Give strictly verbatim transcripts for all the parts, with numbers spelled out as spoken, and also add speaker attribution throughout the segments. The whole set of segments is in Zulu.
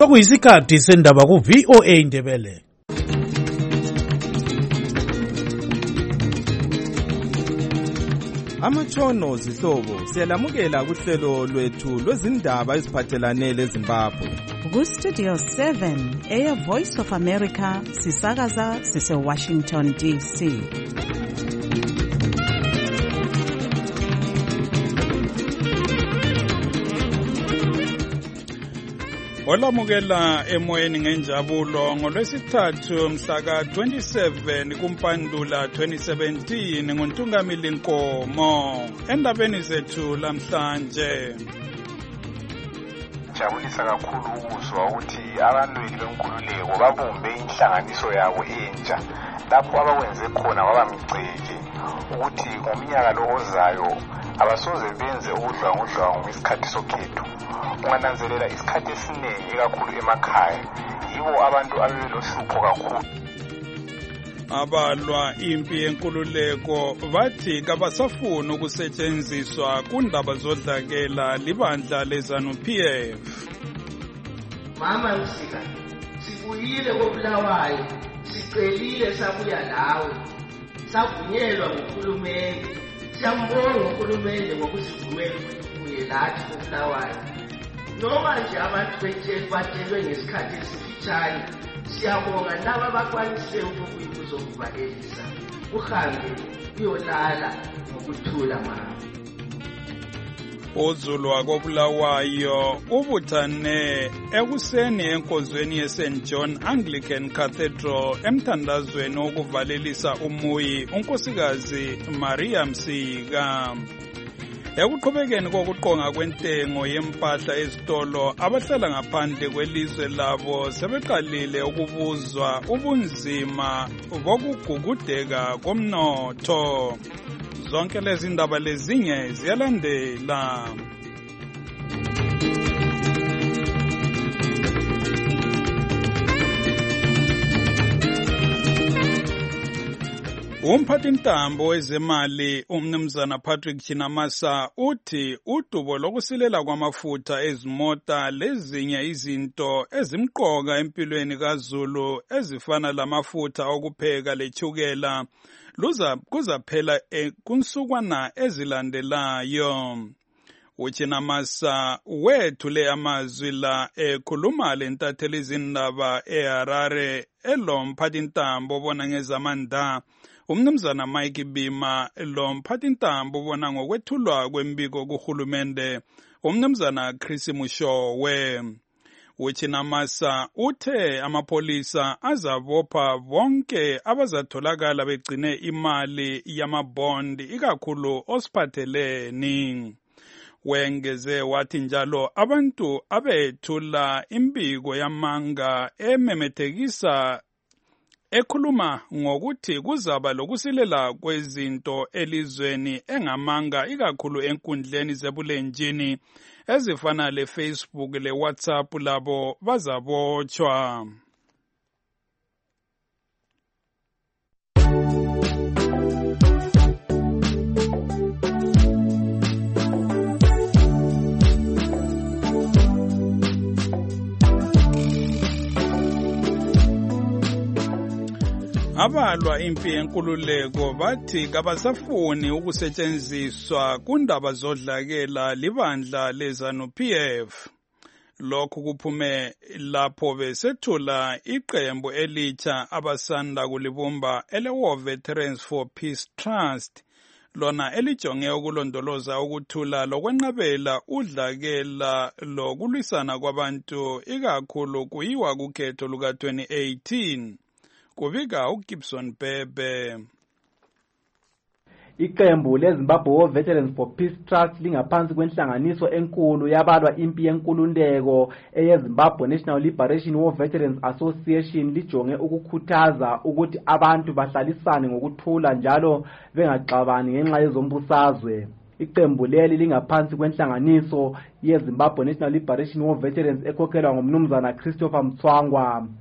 Speaker 1: Okuyisikhathi sendaba ku V O A Indebele.
Speaker 2: Amatshono zihlobo siyalamukela kuhlelo lwethu lwezindaba eziphathelane leZimbabwe.
Speaker 3: Ku Studio seven eya Voice of America sisakaza sise Washington D C.
Speaker 4: Olamukela emoyeni ngenjabulo ngolwesithathu mhla ka twenty-seven kuMpandula twenty seventeen nguNtungamili Nkomo. Endabeni zethu lamhlanje
Speaker 5: jabulisa kakhulu ukuzwa ukuthi abalweli benkululeko babumbe inhlanganiso yabo entsha lapho abakwenze khona wabamgceke ukuthi ngomnyaka lo ozayo abasoze benze udlwangu-dlwangu ngesikhathi sokhetho. Ungananzelela isikhathi esiningi kakhulu emakhaya yibo abantu abebelohlupho kakhulu.
Speaker 4: Abalwa impi yenkululeko bathi kabasafuni ukusetshenziswa kundaba zodlakela libandla leZanu-P F.
Speaker 6: Mama Msika, sibuyile koBulawayo, sicelile sabuya lawe, savunyelwa nguhulumende. Siyambonga uHulumende ngokusivumela ukuthi ubuye lathi koBulawayo. Noma nje abantu bethe batshelwe ngesikhathi esifitshane, siyabonga laba abakwanise ukuzokubalelisa. Uhambe uyolala ngokuthula mama.
Speaker 4: Uzulu wakoBulawayo ubuthane ekuseni enkozweni yeSaint John Anglican Cathedral emthandazweni wokuvalelisa umuyi unkosikazi Maria Msika. Ekuqhubekeni kokuqonga kwentengo yempahla ezitolo, abahlala ngaphandle kwelizwe labo sebeqalile ukubuzwa ubunzima bokugugudeka komnotho. Zonke lezi ndaba lezinye ziyalandela. Umphathintambo wezemali umnumzana Patrick Chinamasa uthi udubo lokusilela kwamafutha ezimota lezinye izinto ezimqoka empilweni kaZulu ezifana lamafutha okupheka lechukela luza kuzaphela kunsukwana ezilandelayo. Uchinamasa wethule amazwi la ekhuluma lentatheli izindaba eHarare elo mphathintambo bona ngezamandla umnumzana Mike Bima lo mphathintambo ubona ngokwethulwa kwembiko kuhulumende umnumzana Chris Mushowe. Uchinamasa uthe amapolisa azabopha bonke abazatholakala begcine imali yamabond ikakhulu osiphatheleni. Wengeze wathi njalo abantu abethula imbiko yamanga ememethekisa ekhuluma ngokuthi kuzaba lokusilela kwezinto elizweni engamanga ikakhulu enkundleni zebulenjini ezifana leFacebook leWhatsApp labo bazabotshwa. Abalwa impi yenkululeko bathi kabasafuni ukusetshenziswa kundaba zodlakela libandla leZanu-P F. Lokhu kuphume lapho besethula iqembu elitsha abasanda kulibumba ele-War Veterans for Peace Trust, lona elijonge ukulondoloza ukuthula lokwenqabela udlakela lokulwisana kwabantu ikakhulu kuyiwa kukhetho luka twenty eighteen. Kubika uGibson Bebe.
Speaker 7: Iqembu leZimbabwe War Veterans for Peace Trust lingaphansi kwenhlanganiso enkulu yabalwa impi yenkululeko eyeZimbabwe National Liberation War Veterans Association lijonge ukukhuthaza ukuthi abantu bahlalisane ngokuthula njalo bengaxabani ngenxa yezombusazwe. Iqembu leli lingaphansi kwenhlanganiso yeZimbabwe National Liberation War Veterans ekhokhelwa ngumnumzana Christopher Mtswangwa.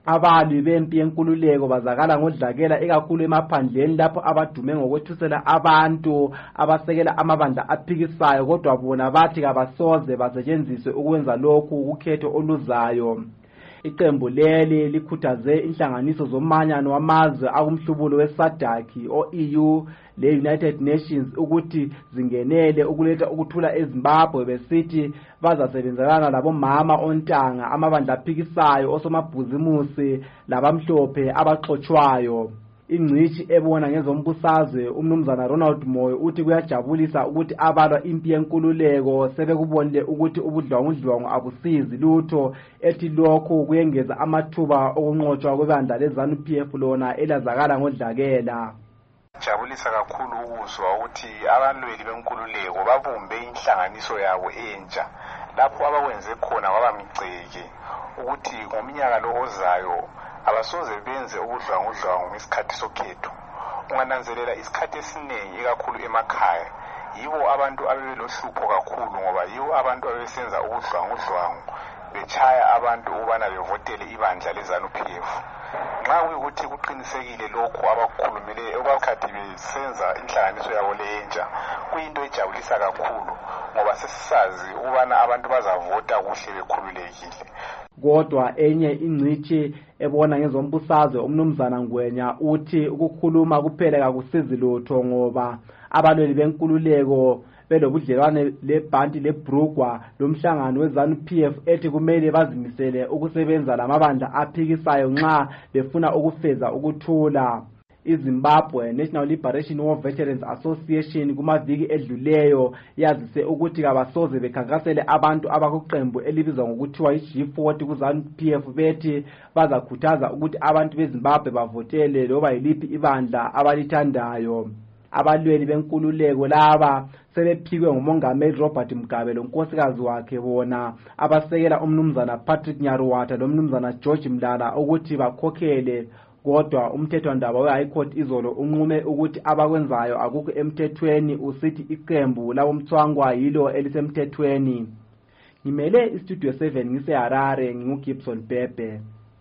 Speaker 7: Abalwi bempi yenkululeko bazakala ngodlakela ekakhulu emaphandleni lapho abadume ngokwethusela abantu abasekela amabandla aphikisayo, kodwa bona bathi kabasoze basetshenziswe ukwenza lokhu kukhetho oluzayo. Iqembu leli likhuthaze inhlanganiso zomanyano wamazwe akumhlubulo weSADC o-E U le-United Nations ukuthi zingenele ukuletha ukuthula eZimbabwe, besithi bazasebenzelana labomama ontanga, amabandla aphikisayo, osomabhuzimusi labamhlophe abaxotshwayo. Ingcishi ebona ngezombusazwe umnumzana Ronald Moyo uthi kuyajabulisa ukuthi abalwa impi yenkululeko sebekubonile ukuthi ubudlwangudlwangu abusizi lutho, ethi lokhu kuyengeza amathuba okunqotshwa kwebandla leZANU-P F lona elazakala ngodlakela.
Speaker 5: Jabulisa kakhulu ukuzwa ukuthi abalweli benkululeko babumbe inhlanganiso yabo entsha lapho abakwenze khona kwabamigceke ukuthi ngomnyaka lo ozayo abasoze benze ubudlwangudlwangu ngesikhathi sokhetho. Ungananzelela isikhathi esiningi ikakhulu emakhaya yibo abantu abebelohlupho kakhulu, ngoba yibo abantu abebesenza ubudlwangudlwangu bechaya abantu ukubana bevotele ibandla leZANU-P F. Nxa kuyikuthi kuqinisekile lokho abakukhulumile okwasikhathi besenza inhlanganiso yabo lentsha, kuyinto ejabulisa kakhulu ngoba sesisazi ukubana abantu bazavota kuhle bekhululekile.
Speaker 7: Kodwa enye ingcithi ebona ngezombusazwe umnumzana Ngwenya uthi ukukhuluma kuphela kakusizi lutho, ngoba abalweli benkululeko belobudlelwane lebhanti leBrugwa lomhlangano weZANU-P F ethi kumele bazimisele ukusebenza lamabandla aphikisayo nxa befuna ukufeza ukuthula. iZimbabwe National Liberation War Veterans Association kumaviki edluleyo yazise ukuthi kabasoze bekhankasele abantu abakuqembu elibizwa ngokuthiwa i-G forty kuZANU-P F bethi bazakhuthaza ukuthi abantu beZimbabwe bavotele loba yiliphi ibandla abalithandayo. Abalweli benkululeko laba sebephikwe ngumongameli Robert Mugabe lonkosikazi wakhe bona abasekela umnumzana Patrick Nyaruwata lomnumzana George Mlala ukuthi bakhokhele, kodwa umthethwandaba we-High Court izolo unqume ukuthi abakwenzayo akukho emthethweni, usithi iqembu labomthwangwa yilo elisemthethweni. Ngimele istudio seven ngise-Harare, nginguGibson Pepe.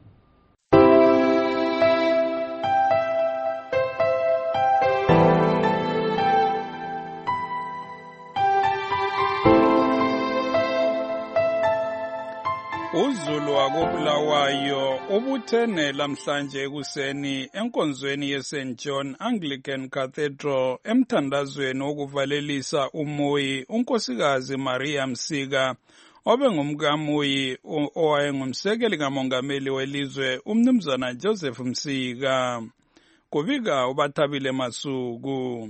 Speaker 4: Uzulu wakobulawayo ubuthene lamhlanje ekuseni enkonzweni ye-Saint John Anglican Cathedral emthandazweni wokuvalelisa uMuyi unkosikazi Maria Msika obe ngumkaMuyi owayengumsekeli kamongameli welizwe umnumzana Joseph Msika. Kubika uBathabile Masuku.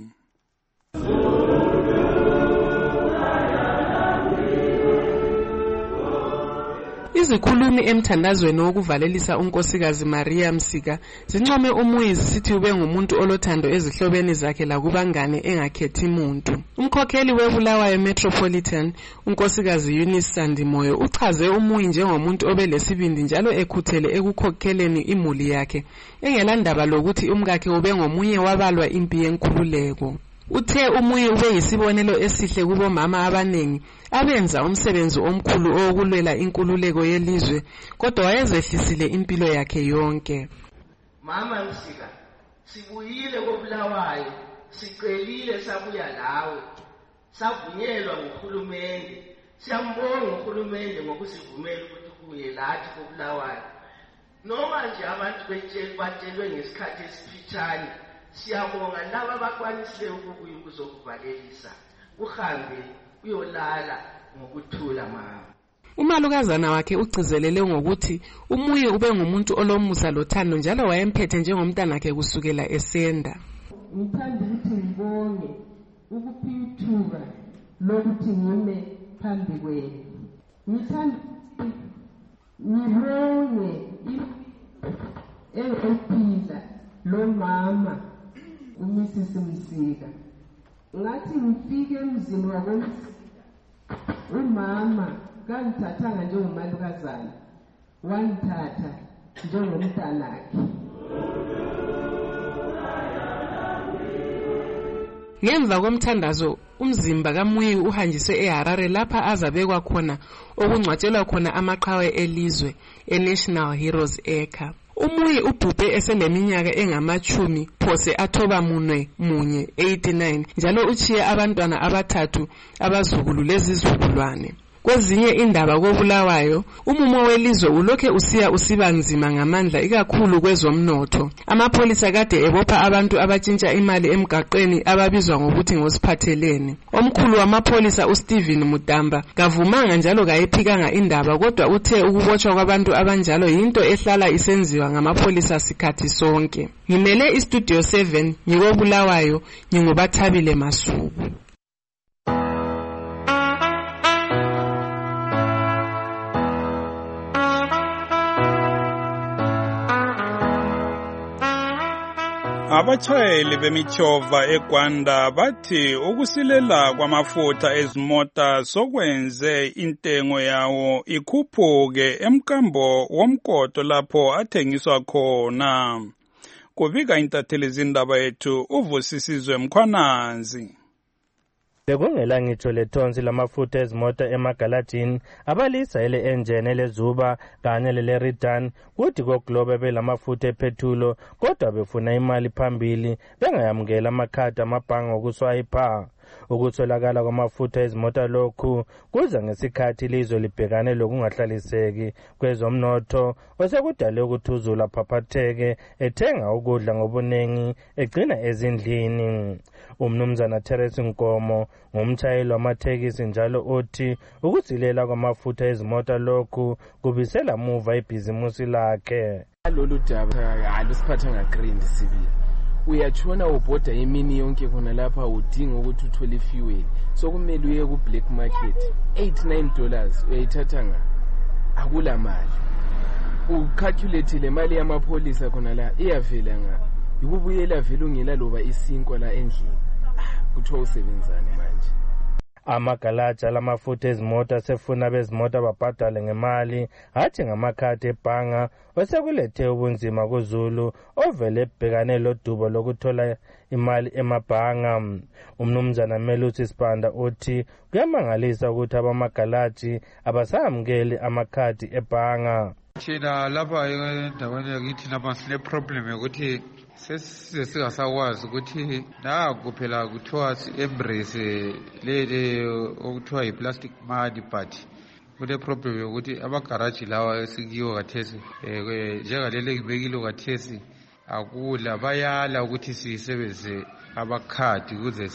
Speaker 8: Izikhulumi emthandazweni wokuvalelisa unkosikazi Maria Msika zincome uMuyi zisithi ube ngumuntu olothando ezihlobeni zakhe lakubangane engakhethi muntu. Umkhokheli weBulawayo Metropolitan unkosikazi Eunice Sandimoyo uchaze uMuyi njengomuntu obelesibindi njalo ekhuthele ekukhokheleni imuli yakhe engelandaba lokuthi umkakhe ube ngomunye wabalwa impi yenkululeko. Uthe uMuyi ube yisibonelo esihle kubomama abanengi abenza umsebenzi omkhulu owokulwela inkululeko yelizwe, kodwa wayezehlisile impilo yakhe yonke.
Speaker 6: Mama Msika, sibuyile koBulawayo, sicelile sabuya lawe, savunyelwa nguhulumende. Siyambonga uHulumende ngokusivumela ukuthi kuye lathi koBulawayo. Noma nje abantu batshelwe ngesikhathi esifitshane, siyabonga laba abakwanisile ukubuya ukuzokuvalelisa. Uhambe uyolala ngokuthula mama.
Speaker 8: Umalukazana wakhe ugcizelele ngokuthi uMuyi ube ngumuntu olomusa lothando njalo wayemphethe njengomntanakhe kusukela esenda.
Speaker 9: Ngithanda ukuthi ngibonge ukuphithuka lokuthi ngime phambi kwenu. Ngithanda ngibonge ephila lo mama uMissus Msika. Ngathi ngifike emzini wabo umama kangithathanga njengomalukazana, wangithatha njengomntanakhe.
Speaker 8: Ngemva komthandazo umzimba kaMuyi uhanjiswe eHarare lapha azabekwa khona okungcwatshelwa khona amaqhawe elizwe eNational Heroes Acre. Umuyi ubhubhe eseneminyaka engamachumi phose athoba munwe munye eighty-nine njalo uchiye abantwana abathathu abazukulu lezizukulwane. Kwezinye indaba koBulawayo, umumo welizwe ulokhe usiya usiba nzima ngamandla ikakhulu kwezomnotho. Amapholisa kade ebopha abantu abatshintsha imali emgaqweni ababizwa ngokuthi ngosiphathelene. Omkhulu wamapholisa uSteven Mudamba kavumanga njalo kayiphikanga indaba, kodwa uthe ukubotshwa kwabantu abanjalo yinto ehlala isenziwa ngamapholisa sikhathi sonke. Ngimele iStudio seven ngikoBulawayo, nginguBathabile Masuku.
Speaker 4: Abatshayeli bemichova eGwanda bathi ukusilela kwamafutha ezimota sokwenze intengo yawo ikhuphuke emkambo womkoto lapho athengiswa khona. Kubika intatheli zindaba yethu uVusisizwe Mkhwananzi.
Speaker 10: Bekungela ngitsho lethonsi lamafutha ezimota emagalajini abalisa ele engine lezuba kanye lele return kuthi koGlobe belamafutha ephethulo kodwa befuna imali phambili bengayamukela amakhadi amabhangi okuswayipha. Ukutholakala kwamafutha ezimota lokhu kuza ngesikhathi ilizwe libhekane lokungahlaliseki kwezomnotho osekudale ukuthuzula phaphatheke ethenga ukudla ngobunengi egcina ezindlini. Umnumzana Terence Nkomo ngumtshayeli wamathekisi njalo uthi ukusilela kwamafutha ezimota lokhu kubisela muva ibhizimusi lakhe.
Speaker 11: Lolu daba alusiphatha ngagrind sibili. Uyachona ubhoda imini yonke khona lapha udinga ukuthi uthole fuel. So kumele uye ku black market eighty-nine dollars uyayithatha nga akula mali. Ucalculate le mali yamapholisa khona la iyavela nga. Ikubuyela vele ungela loba isinkwa la endlini. Kuthiwa usebenzani manje.
Speaker 10: Amagalaja lamafutha ezimota sefuna bezimota babhadale ngemali hathi ngamakhadi ebhanga osekulethe ubunzima kuZulu ovele ebhekane lodubo lokuthola imali emabhanga. Umnumzana Melusi Sibanda uthi kuyamangalisa ukuthi abamagalaji abasamukeli amakhadi ebhanga.
Speaker 12: Thina lapha endaweni yakithi lapha sile problem yokuthi sesingasakwazi ukuthi naku phela kuthiwa si-embrace lele okuthiwa yi-plastic money, but kule problem yokuthi amagaraji lawa esikiwo kathesi njengalele ngibekile kathesi akula bayala ukuthi sisebenzise amakhadi ukuze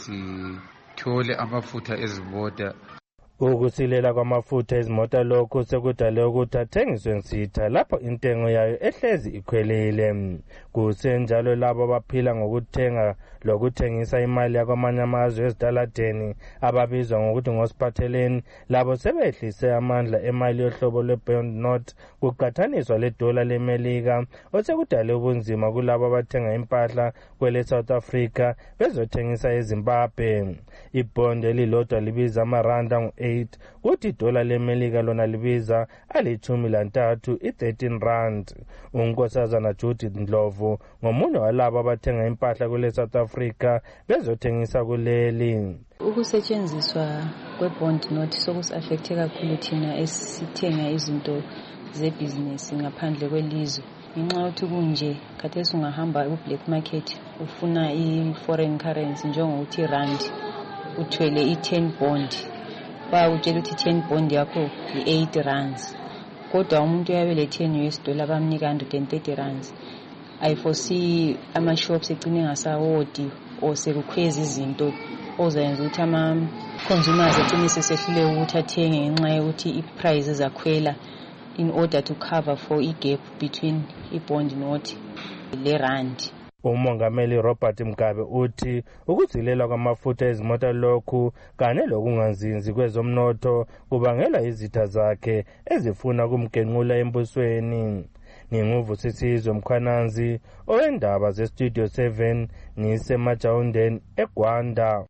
Speaker 12: sithole amafutha ezimota.
Speaker 10: Ukusilela kwamafutha ezimota lokhu sekudale ukuthi athengiswe nsitha lapho intengo yayo ehlezi ikhwelile. Kusenjalo labo abaphila ngokuthenga lokuthengisa imali yakwamanye amazwe ezitaladeni ababizwa ngokuthi ngosiphatheleni labo sebehlise amandla emali yohlobo lwe-bond note kuqathaniswa ledola leMelika osekudale ubunzima kulabo abathenga impahla kwele South Africa bezothengisa eZimbabwe. Ibond elilodwa libiza amaranda ngu eight kuthi idola leMelika lona libiza alithumi lantathu i-thirteen rand. Unkosazana Judith Ndlovu ngomunye walabo abathenga impahla kule South Africa bezothengisa kuleli.
Speaker 13: Ukusetshenziswa kwe-bond note sokusi-affecte kakhulu thina esithenga izinto zebhizinesi ngaphandle kwelizwe. Ngenxa yokuthi kunje khathesi ungahamba ku-black market ufuna i-foreign currency njengokuthi rand uthwele i-ten bond bayakutshela ukuthi ten bond yakho i-eight rands kodwa umuntu uyabe le-ten U S dollar bamnika one hundred thirty rands. I foresee ama-shops egcine engasawodi or sekukhweza izinto ozayenza ukuthi ama-consumers egcine sesehluleka ukuthi athenge ngenxa yokuthi i-prices zakhwela in order to cover for i-gap between i-bond note le-rand.
Speaker 10: Umongameli Robert Mugabe uthi ukuzilela kwamafutha ezimota lokhu kanye lokungazinzi kwezomnotho kubangela izitha zakhe ezifuna kumgenqula embusweni. Ninguvusisizwe Mkhwananzi owendaba zeStudio seven ngisemajawundeni eGwanda.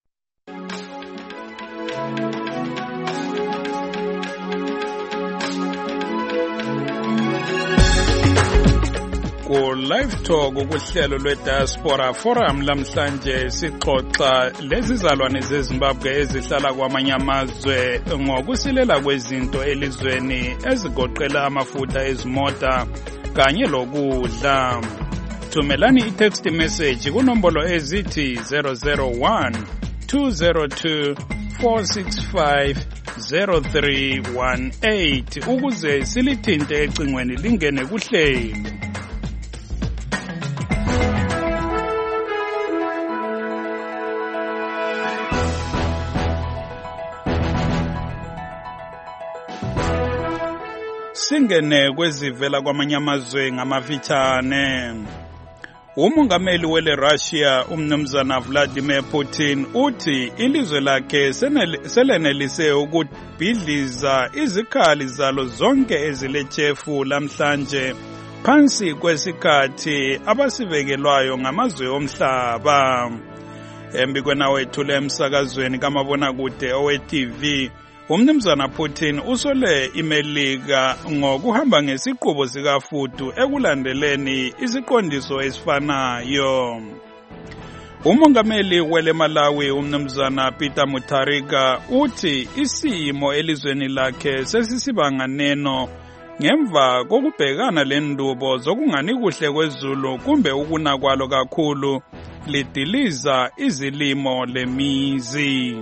Speaker 4: Ku live talk ukuhlelo lwe-Diaspora Forum lamhlanje sixoxa lezizalwane zeZimbabwe ezihlala kwamanye amazwe ngokusilela kwezinto elizweni ezigoqela amafutha ezimota kanye lokudla. Thumelani i-text message kunombolo ezithi zero zero one two zero two four six five zero three one eight ukuze silithinte ecingweni lingene kuhlelo. Singene kwezivela kwamanye amazwe ngamafitshane. Umongameli wele Russia umnumzana Vladimir Putin uthi ilizwe lakhe selenelise ukubhidliza izikhali zalo zonke ezilechefu lamhlanje phansi kwesikhathi abasivekelwayo ngamazwe omhlaba. Embikweni wethule emsakazweni kamabonakude owe-T V, umnumzana Putin usole iMelika ngokuhamba ngesiqubo sikafudu ekulandeleni isiqondiso esifanayo. Umongameli wele Malawi umnumzana Peter Mutharika uthi isimo elizweni lakhe sesisibanganeno ngemva kokubhekana lendubo zokungani kuhle kwezulu kumbe ukuna kwalo kakhulu lidiliza izilimo lemizi.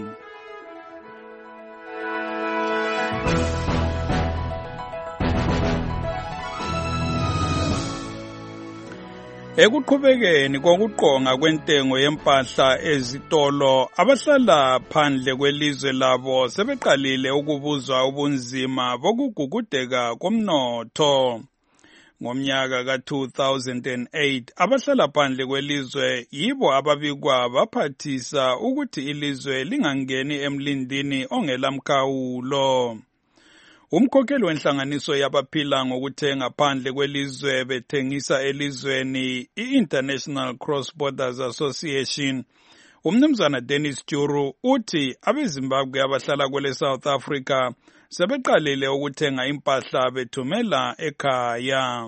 Speaker 4: Ekuqhubekeni kokuqonga kwentengo yempahla ezitolo, abahlala phandle kwelizwe labo sebeqalile ukubuzwa ubunzima bokugugudeka komnotho. Ngomnyaka ka two thousand eight, abahlala phandle kwelizwe yibo ababikwa baphathisa ukuthi ilizwe lingangeni emlindini ongelamkhawulo. Umkhokheli wenhlanganiso yabaphila ngokuthenga phandle kwelizwe bethengisa elizweni i-International Cross Borders Association, umnumzana Dennis Juru uthi abeZimbabwe abahlala kwele South Africa sebeqalile ukuthenga impahla bethumela ekhaya.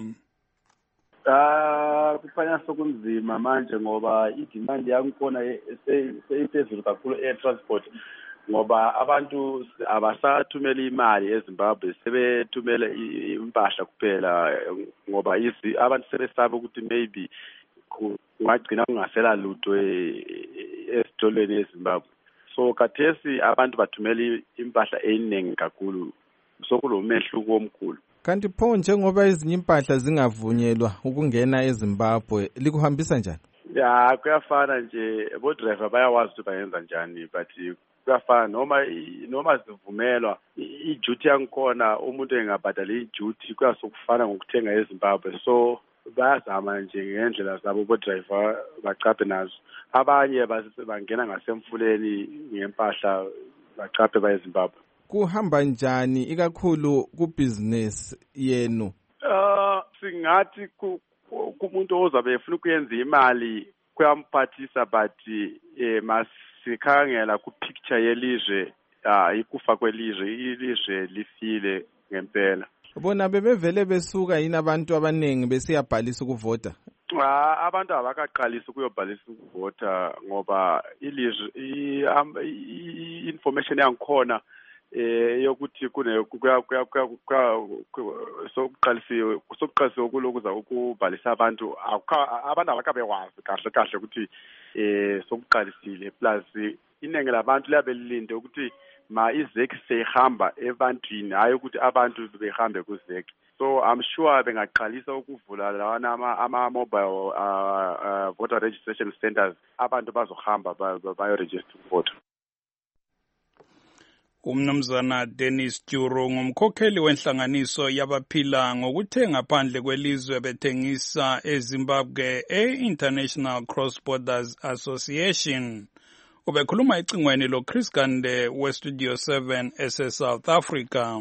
Speaker 14: Ah, kufanele sokunzima manje ngoba idemand yangikhona seyiphezulu kakhulu air transport. Ngoba abantu abasathumela imali eZimbabwe sebethumela impahla kuphela ngoba izi abantu sebesaba ukuthi maybe kungagcina kungasela lutho esitolweni eZimbabwe. So kathesi abantu bathumela impahla eningi kakhulu, sokulomehluko omkhulu.
Speaker 2: Kanti pho njengoba ezinye impahla zingavunyelwa ukungena eZimbabwe likuhambisa njani?
Speaker 14: Ya kuyafana nje, bo driver bayawazi ukuthi bayenza njani, but kuyafana noma noma sivumelwa i-duty yangikhona umuntu engabhadali i-duty kuyasokufana ngokuthenga eZimbabwe. So bayazama nje ngendlela zabo bo driver bacaphe nazo. Abanye bangena ngasemfuleni ngempahla bacaphe ba eZimbabwe.
Speaker 2: Kuhamba njani ikakhulu ku-business yenu?
Speaker 14: Uh singathi kumuntu ozabe efuna ukuyenza imali kuyamphathisa, but eh mas sikhangela ku picture yelizwe, ah ikufa kwelizwe, ilizwe lifile ngempela.
Speaker 2: Bona bebevele besuka yini abantu abanengi besiyabhalisa ukuvota?
Speaker 14: Ah abantu abakaqalisa ukuyobhalisa ukuvota ngoba ilizwe i-information yangikhona eh yokuthi kune kuya kuya sokuqalisiwe sokuqalisiwe ukulokuza ukubhalisa abantu abantu abakabe wazi kahle kahle ukuthi eh sokuqalisile, plus iningi labantu liyabe lilinde ukuthi ma izeki sehamba ebantwini hayi ukuthi abantu behambe kuzeki. So I'm sure bengaqalisa ukuvula lawana ama, ama mobile uh, uh, voter registration centers, abantu bazohamba bayo register vote.
Speaker 4: Umnumzana Dennis Juru ngumkhokheli wenhlanganiso yabaphila ngokuthenga phandle kwelizwe bethengisa eZimbabwe e-International Cross Borders Association. Ubekhuluma ecingweni lo Chris Gande we Studio seven S S South Africa.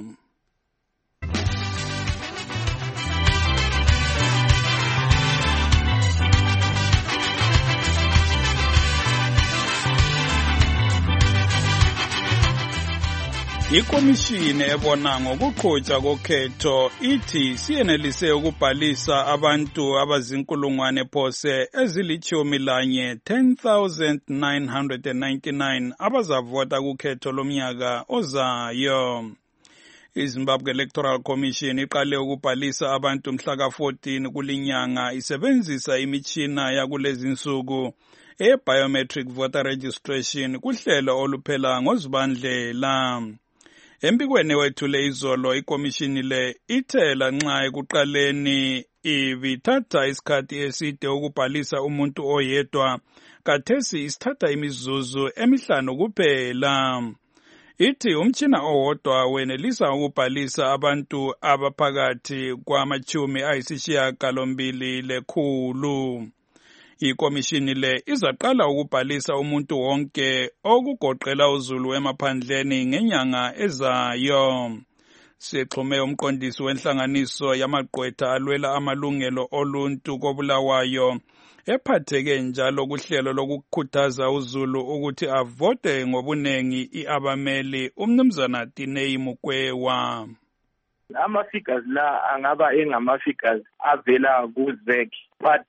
Speaker 4: Ikomishini ebona ngokuqhutshwa kokhetho ithi siyenelise ukubhalisa abantu abazinkulungwane phose ezilithumi lanye ten thousand nine hundred ninety-nine abazavota kukhetho lomnyaka ozayo. iZimbabwe Electoral Commission iqale ukubhalisa abantu mhla ka fourteen kulinyanga isebenzisa imitshina yakulezi insuku e-biometric voter registration kuhlelo oluphela ngozibandlela. Empikweni wethule izolo ikomishini le ithela nxa ekuqaleni ibithatha isikhathi eside ukubhalisa umuntu oyedwa, kathesi isithatha imizuzu emihlanu kuphela. Ithi umtshina owodwa wenelisa ukubhalisa abantu abaphakathi kwamachumi ayisishiyagalombili lekhulu. Ikomishini le izaqala ukubhalisa umuntu wonke okugoqela uZulu emaphandleni ngenyanga ezayo. Sixhume umqondisi wenhlanganiso yamagqwetha alwela amalungelo oluntu koBulawayo ephatheke njalo kuhlelo lokukhuthaza uZulu ukuthi avote ngobunengi iabameli, umnumzana Tinei Mukwewa.
Speaker 15: Ama-figures la angaba engama-figures avela ku-Z E C, but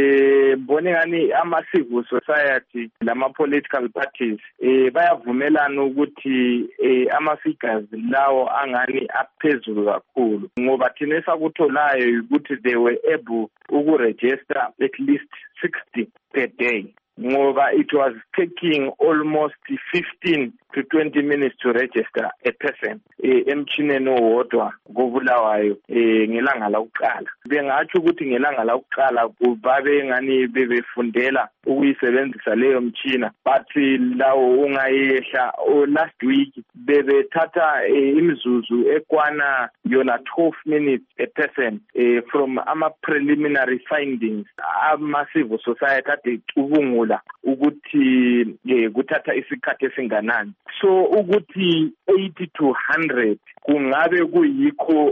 Speaker 15: mbone ngani ama-civil society lama-political parties eh bayavumelana ukuthi eh ama-figures lawo angani aphezulu kakhulu, ngoba thina esakutholayo ukuthi they were able ukuregister at least sixty per day, ngoba it was taking almost fifteen to twenty minutes to register a person emchineni owodwa koBulawayo ngelanga lokuqala. Bengathi ukuthi ngelanga lokuqala kubabe ngani bebefundela ukuyisebenzisa leyo mchina, but lawo ungayehla last week bebethatha imizuzu ekwana yona twelve minutes a person from ama preliminary findings ama civil society ade cubungula ukuthi kuthatha isikhathi esinganani. So ukuthi eighty to one hundred kungabe kuyikho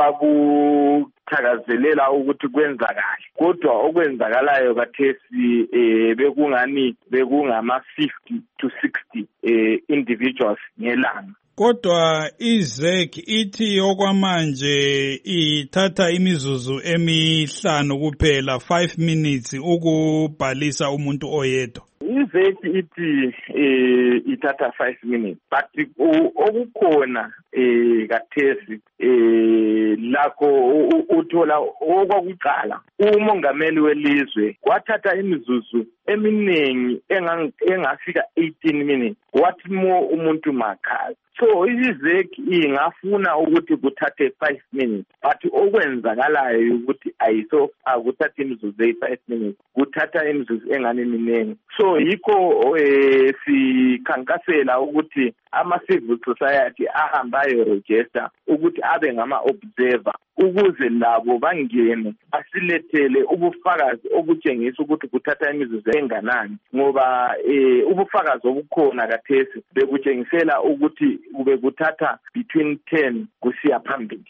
Speaker 15: abakuthakazelela ukuthi kwenzakala, kodwa okwenzakalayo kathesi eh bekungani bekungama fifty to sixty eh individuals ngelanga.
Speaker 4: Kodwa iZ E C ithi okwamanje ithatha imizuzu emihlanu kuphela, five minutes ukubhalisa umuntu oyedwa.
Speaker 15: iZ E C ithi eh ithatha five minutes, but okukhona eh kathesi eh lakho uthola okwakuqala umongameli welizwe wathatha imizuzu eminingi engafika eighteen minutes, wathi mo umuntu makhazi. So iZ E C ingafuna ukuthi kuthathe five minutes, but okwenzakalayo ukuthi ayiso akuthatha imizuzu eyi five minutes, kuthatha imizuzu engane miningi. So yikho eh sikhankasela ukuthi ama civil society ahambayo register ukuthi abe ngama observer ukuze labo bangene asilethele ubufakazi obutshengisa ukuthi kuthatha imizuzu enganani, ngoba eh ubufakazi obukhona kathesi bekutshengisela ukuthi ube kuthatha between ten kusiya phambili.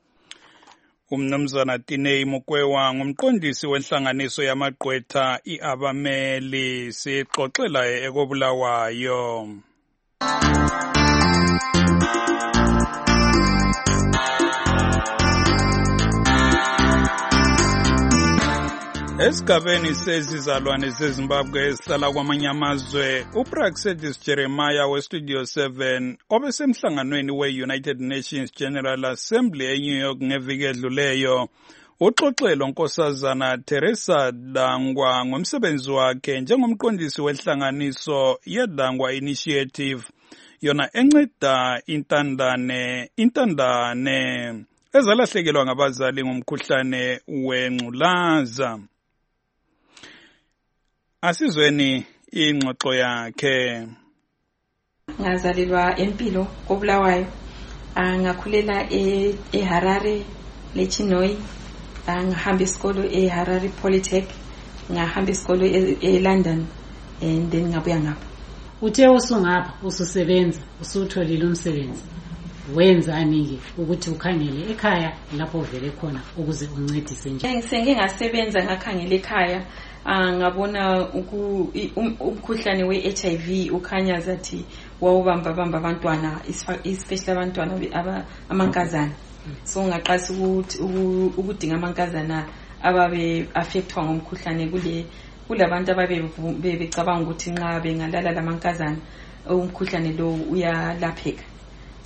Speaker 4: Umnumzana Tinei Mukwewa ngumqondisi wenhlanganiso yamagqwetha iabameli, sixoxela ekoBulawayo. Esigabeni sezizalwane zeZimbabwe esihlala kwamanye amazwe, uPraxedis Jeremiah weStudio seven obesemhlanganweni we-United Nations General Assembly eNew York ngeviki edluleyo uxoxelo Nkosazana Teresa Dangwa ngomsebenzi wakhe njengomqondisi wenhlanganiso yeDangwa Initiative, yona enceda intandane intandane ezalahlekelwa ngabazali ngomkhuhlane wengculaza. Asizweni ingxoxo yakhe.
Speaker 16: Ngazalelwa empilo koBulawayo, ngakhulela eHarare leChinoi, ngahamba isikolo eHarare Polytech, ngahamba isikolo eLondon, and then ngabuya ngapha.
Speaker 17: Uthe usungapha ususebenza usutholile umsebenzi, wenzani ke ukuthi ukhangele ekhaya lapho vele khona ukuze uncedise nje?
Speaker 16: Ngisenge ngasebenza ngakhangela ekhaya, ngabona umkhuhlane we-H I V ukhanya zathi wawubamba bamba abantwana, especially abantwana amankazana. So ngaqasa ukuthi ukudinga amankazana ababe affectwa ngomkhuhlane kule kulabantu ababe becabanga ukuthi nxa bengalala lamankazana umkhuhlane lo uyalapheka.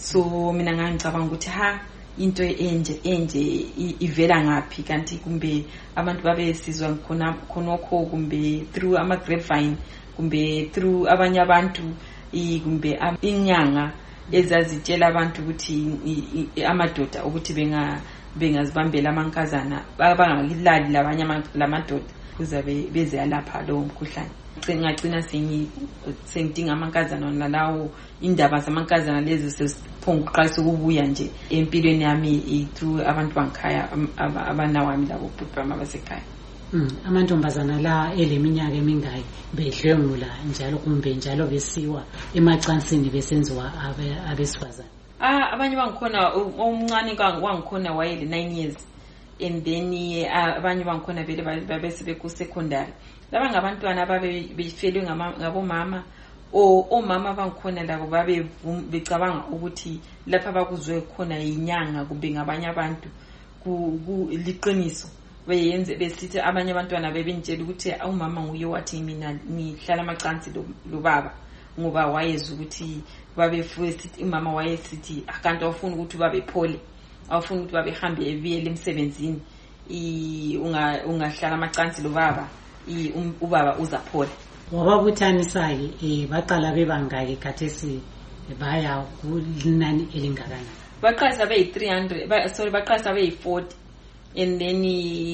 Speaker 16: so mina ngangicabanga ukuthi ha into enje enje ivela ngaphi kanti kumbe abantu babe sizwa khona khonokho kumbe through ama grapevine kumbe through abanye abantu kumbe inyanga ezazitshela abantu ukuthi amadoda ukuthi benga bengazibambela amankazana bangakilali labanye lamadoda kuzabe beze lapha lo mkhuhlane ngacina sengi sengidinga amankazana nalawo indaba zamankazana lezi sesiphonguqalisa ukubuya nje empilweni yami through abantu bangikhaya abanawami labo bhuti bami abasekhaya.
Speaker 17: Mm, amantombazana la eleminyaka emingaki bedlengula njalo kumbe njalo besiwa emacansini besenziwa abesifazana?
Speaker 16: Ah, abanye bangikhona omncane wangikhona wayele nine years and then abanye bangikhona vele babese ku secondary. Laba ngabantwana ababe befelwe ngabomama o omama bangikhona labo babe becabanga ukuthi lapha bakuzwe khona inyanga kumbe ngabanye abantu ku liqiniso beyenze besithi abanye abantwana bebentshela ukuthi umama nguye wathi mina ngihlala amacansi lo baba ngoba wayeza ukuthi babe futhi umama wayesithi akanti awufuni ukuthi babe phole awufuni ukuthi babe hambe ebiyele emsebenzini i unga ungahlala amacansi lo baba i ubaba uzaphola.
Speaker 17: Wababuthanisa ke baqala bebangaki khathesi baya kunani elingakana?
Speaker 16: Baqasa be three hundred sorry baqasa be forty and then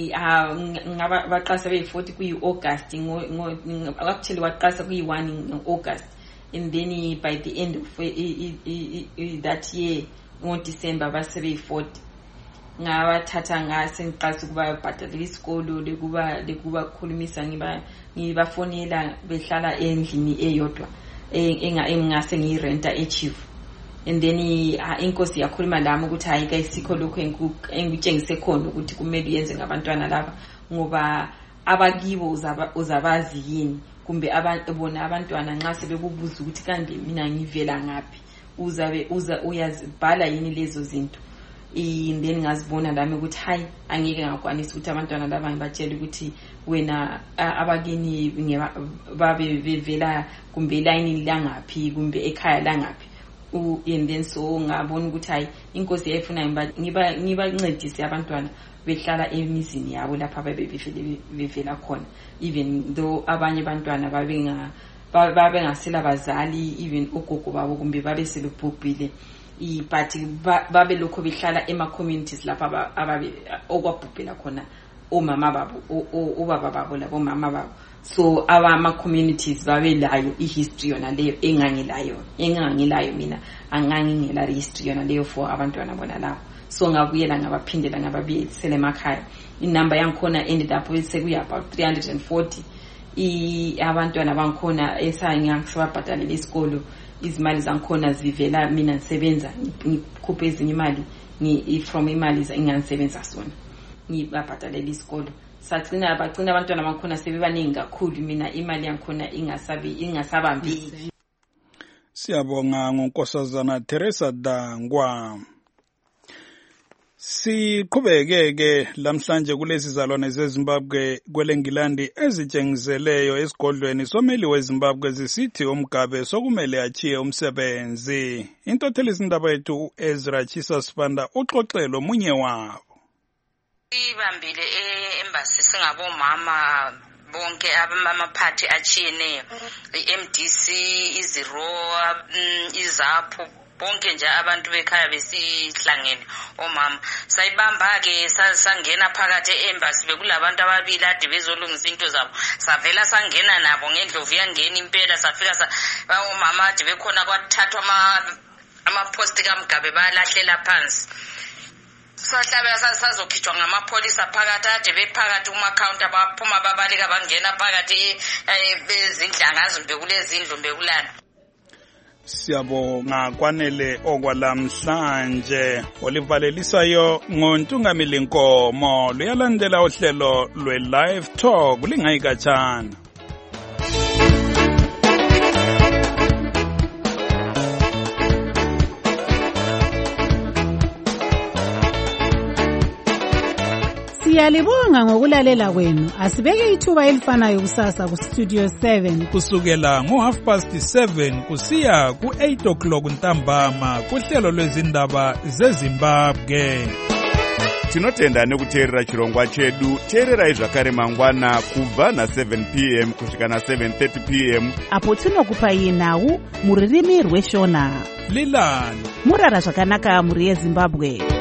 Speaker 16: ngaba baqasa be forty ku August ngo actually waqasa ku one in August and then by the end of that year ngo December base be forty ngabathatha ngase ngiqasa ukuba bhatalela isikolo lekuba lekuba khulumisa ngiba ngibafonela behlala endlini eyodwa enga engase ngirenta echief and then inkosi yakhuluma lami ukuthi hayi kayisikho lokho engitshengise khona ukuthi kumele yenze ngabantwana laba ngoba abakibo uzabazi yini kumbe abona abantwana nxa sebekubuza ukuthi kanti mina ngivela ngapi uzabe uza uyazibhala yini lezo zinto and then ngazibona lami ukuthi hayi angeke ngakwanisa ukuthi abantwana laba ngibatshela ukuthi wena abakini babe bevela kumbe line langaphi kumbe ekhaya langaphi u and then so ngabona ukuthi hayi inkosi yayifuna ngiba ngibancedise abantwana behlala emizini yabo lapha babe bevela khona even though abanye abantwana babenga babe ngasela bazali even ugogo babo kumbe babe selubhubhile but babe lokho behlala ema communities lapha ababe okwabhubhela khona omama babo obaba babo labo mama babo so ama communities babe layo ihistory yona leyo engangilayo engangilayo mina angangingela history yona leyo for abantwana bona lawo so ngabuyela ngabaphindela ngababuyisele emakhaya inamba yangikhona ended up sekuya about three hundred forty I abantwana bangikhona esangiyangibhatalela isikolo izimali zangikhona zivela mina ngisebenza ngikhuphe ezinye imali ngi from imali engangisebenza sona ngibabhatalela isikolo sagcina abagcina abantwana bangikhona sebebaningi kakhulu mina imali yangikhona ingasabi ingasabambiki.
Speaker 4: Siyabonga ngonkosazana Teresa Dangwa. Siqhubekeke lamhlanje kulezi zalwane zeZimbabwe kwelengilandi ezitshengiseleyo esigodlweni someli weZimbabwe zisithi umgabe sokumele achiye umsebenzi. Intothelisa indaba yethu Ezra Chisa Sibanda uxoxelo munye wabo.
Speaker 18: Ibambile e-embassy singabomama bonke abamaphathi achiyeneyo i-M D C iziro izapho bonke nje abantu bekhaya besihlangene omama sayibamba ke sangena phakathi e-embassy bekulabantu ababili ade bezolungisa into zabo savela sangena nabo ngendlovu yangena impela safika omama ade bekhona kwathathwa ama amaposti kaMgabe balahlela phansi sahlabela sazokhitshwa ngamapholisa phakathi ade bephakathi kuma counter baphuma babalika bangena phakathi bezindlangazo bekulezindlu bekulana.
Speaker 4: Siyabonga kwanele okwalamhlanje olivalelisayo ngontungamili Nkomo luyalandela uhlelo lwe live talk lingayikatshana.
Speaker 19: Siyalibonga ngokulalela kwenu. Asibeke ithuba elifanayo kusasa ku Studio seven
Speaker 4: kusukela ngo half past seven kusiya ku eight o'clock ntambama kuhlelo lwezindaba zeZimbabwe.
Speaker 20: Tinotenda nekuteerera chirongwa chedu. Teererai zvakare mangwana kubva na seven p m kusvika na seven thirty p m
Speaker 3: apo tinokupai nhau muririmi rweshona.
Speaker 4: Lilani
Speaker 3: murara zvakanaka muri yeZimbabwe.